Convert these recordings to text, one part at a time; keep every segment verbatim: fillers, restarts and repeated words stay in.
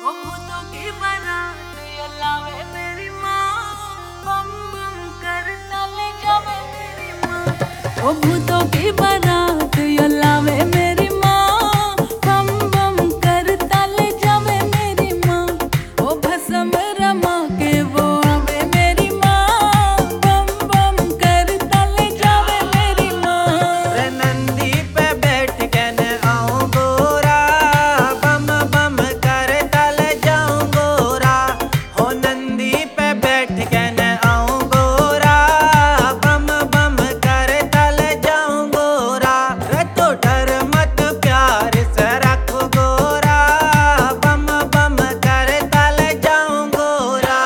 ओ भूतों की बारात ये लावे मेरी माँ, बम बम करता ले जावे मेरी माँ। ओ भूतों की बारात ये लावे मेरी माँ, बम बम करता ले जावे मेरी माँ। ओ भस्म रमा के वो आवे मेरी माँ, बम बम करता ले जावे मेरी माँ। रे नंदी पे बैठ के न आऊं गोरा, बम बम करता ले जाऊं गोरा। हो नंदी पे बैठ के न आऊं गोरा, बम बम करता ले जाऊं गोरा। रे तो डर मत प्यार से रखो गोरा, बम बम करता ले जाऊं गोरा।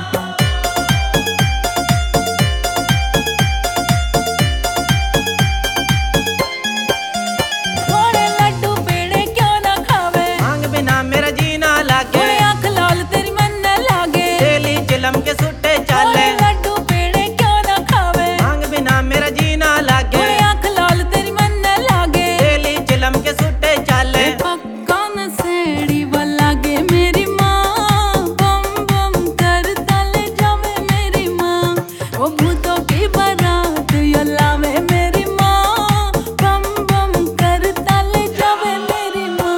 थोड़े लड्डू पेड़े क्यों ना खावे, मांग बिना मेरा जीना लागे। थोड़ी आँख लाल तेरी मन न लागे। डेली चिलम के सुट्टे चाले, थोड़े लड्डू पेड़े क्यों ना खावे, मांग बिना मेरा जीना लागे। थोड़ी आँख लाल तेरी मन न लागे। डेली चिलम के सुट्टे चाले, पक्का नशेड़ी वो लागे मेरी माँ, बम बम करता ले जावे मेरी माँ। ओ भूतों की बारात ये लावे मेरी माँ, बम बम करता ले जावे मेरी माँ।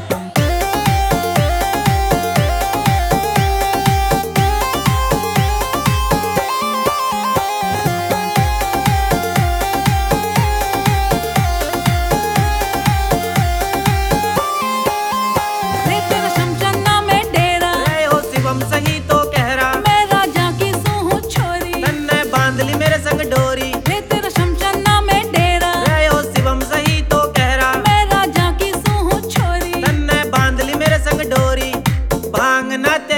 रे तेरा शमशाना में डेरा, रे हो शिवम सही तो कह रहा। मैं राजा की सूहू छोरी। तन्ने बांध ली मेरे संग डोरी, रे तेरा शमशाना में डेरा, रे हो शिवम सही तो कह रहा। मैं राजा की सूहू छोरी। तन्ने बांध ली मेरे संग डोरी, भांगना ते